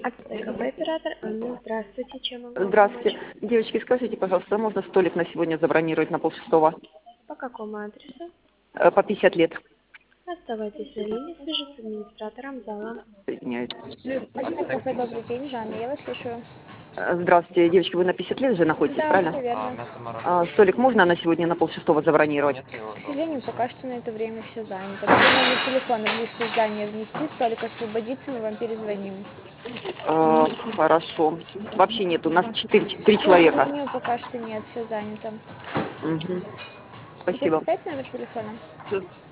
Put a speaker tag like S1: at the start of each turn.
S1: Кафе оператор Анна, здравствуйте, чем могу вам помочь?
S2: Здравствуйте. Девочки, скажите, пожалуйста, можно столик на сегодня забронировать на 5:30?
S1: По какому адресу?
S2: По 50 лет.
S1: Оставайтесь на линии, свяжусь с администратором зала.
S2: Соединяюсь.
S3: Кафе «Добрый день», Жанна, я вас слушаю.
S2: Здравствуйте, девочки, вы на 50 лет же находитесь,
S3: Да,
S2: правильно?
S3: все верно.
S2: Столик можно на сегодня на 5:30 забронировать?
S3: К сожалению, пока что на это время все занято. Могу номер телефона в листу здания внести, столик освободится, мы вам перезвоним.
S2: Хорошо. Вообще нет, у нас три
S3: К
S2: человека.
S3: сожалению, пока что нет, все занято.
S2: Мгм.
S3: Хотите
S2: Спасибо.
S3: оставить номер телефона?